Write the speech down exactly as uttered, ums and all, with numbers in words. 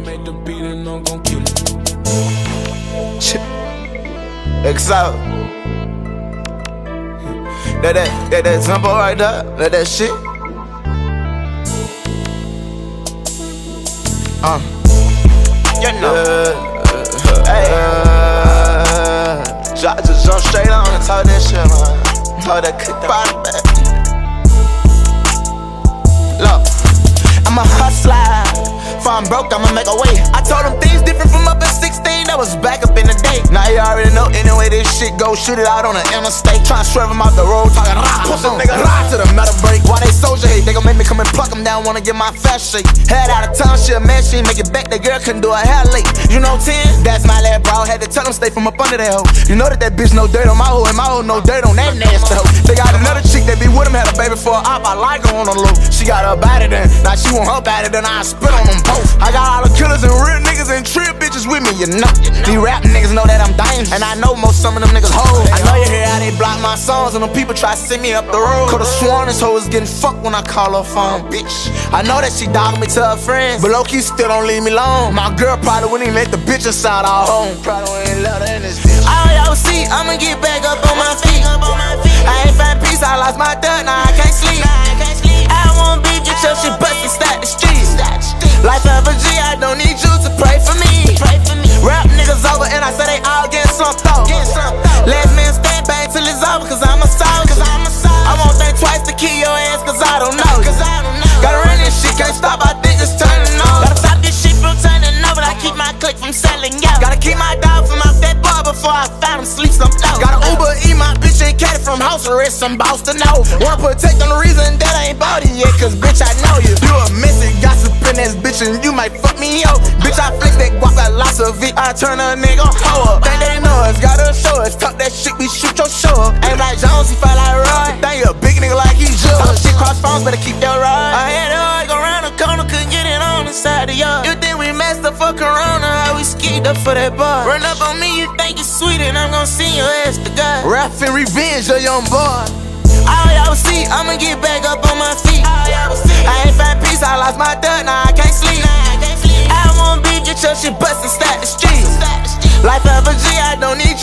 make the beat and I'm gon' kill it. X out. That that that that tempo right there. That that shit. Uh. You know. Uh, hey. Uh, I just jump straight on and talk that shit, man. Talk that clip body back. Look, I'm a hustler. If I'm broke, I'ma make a way. I told them things different from up at sixteen, that was back up in the day. Now you already know, anyway this shit go, shoot it out on the interstate. Tryna swerve them out the road, talking rah, push them nigga rah to the metal break. Why they soldier hate, they gon' make me come and pluck them down, wanna get my fast shake. Head out of town, shit, man, she ain't make it back, that girl couldn't do her hair late. You know ten? That's my lad, bro, had to tell them stay from up under that hoe. You know that that bitch no dirt on my hoe, and my hoe no dirt on that nasty hoe. They got another chick that be with him, had a baby for a op, I like her on the low. She got her body then, now she want her body, then I spit on them both. I got all the killers and real niggas and trip bitches with me, you know. These rap niggas know that I'm dangerous, and I know most some of them niggas hoes. I know you hear how they block my songs, and them people try to send me up the road. Could've sworn this hoe was getting fucked when I call her phone, bitch. I know that she dogged me to her friends, but low-key still don't leave me alone. My girl probably wouldn't even let the bitch inside our home. Probably wouldn't let her in this bitch. All y'all see, I'ma get back up on my feet. I ain't find peace, I lost my third, now I can't sleep. I want beef, get your shit bustin', stack the streets. Life of a G, I don't need you to pray for me. Rap niggas over and I say they all getting slumped off. Last man stand back till it's over, cause I'm a soldier. I won't think twice to kill your ass, cause I don't know. Gotta run this shit, can't stop, I think it's turning over. Gotta stop this shit from turning over, I keep my click from selling out. Gotta keep my dog from out that bar before I found him sleep some low. Gotta Uber eat my bitch and cat from house arrest, some boss to know. Wanna protect on the reason that I ain't bought it yet, cause bitch I know you. You a messy gossiping ass bitch and you might fuck me up. Bitch I flex that guap, got lots of it, I turn a nigga hoe up. Think they know us, gotta show us, talk that shit, we shoot your show up. Ain't like Jones, he felt like Roy. Think you a big nigga like he just. Talk shit cross phones, better keep that ride. I had to hard, go round the corner, couldn't get it on the side of y'all. You think we messed up for Corona, how we skied up for that bar. Run up on me, you think you sweet and I'm gon' send your ass to God. Rap and revenge, your young boy. All y'all see, I'ma get back up on my feet. I ain't find peace, I lost my third, now I can't sleep. I want beef, get your shit bustin', stack the streets. Life of a G, I don't need you